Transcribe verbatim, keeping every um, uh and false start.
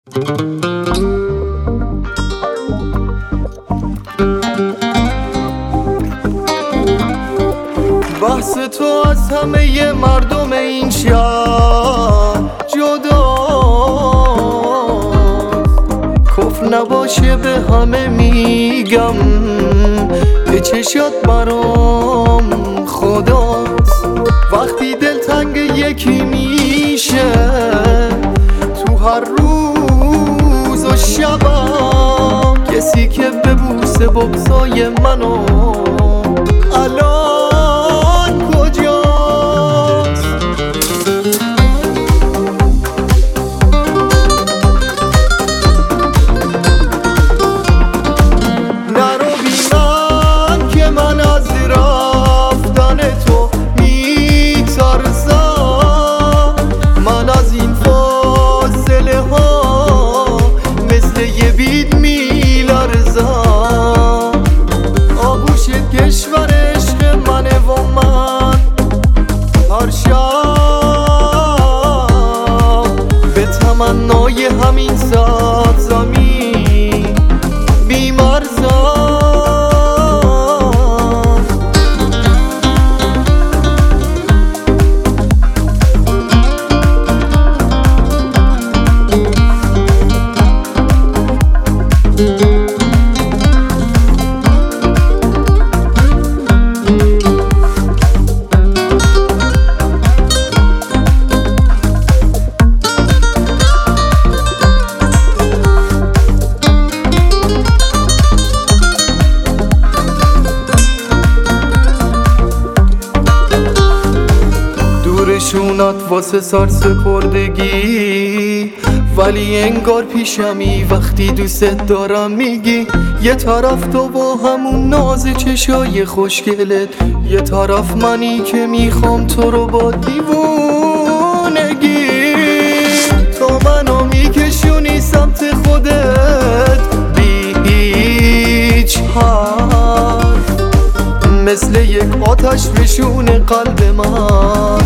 بحث تو از همه مردم این شهر جداست، کفر نباشه به همه میگم به چشات برام خداست. وقتی دلتنگ یکی میشه تو هر روز و شبم، کسی که ببوسه بغضای منو الان کجاست؟ نرو بی من که من از رفتن تو میترسم، من از این فاصله ها مثل یه بید میلرزم. آغوش کشور عشق منه و من هر شب به تمنای همین سرزمین بیمرزم. شونت واسه سر سپردگی، ولی انگار پیشمی وقتی دوست دارم میگی. یه طرف تو با همون ناز چشای خوشگلت، یه طرف منی که میخوام تو رو با دیوونگی. تو منو میکشونی سمت خودت بی هیچ حرف، مثل یک آتش بشون قلب من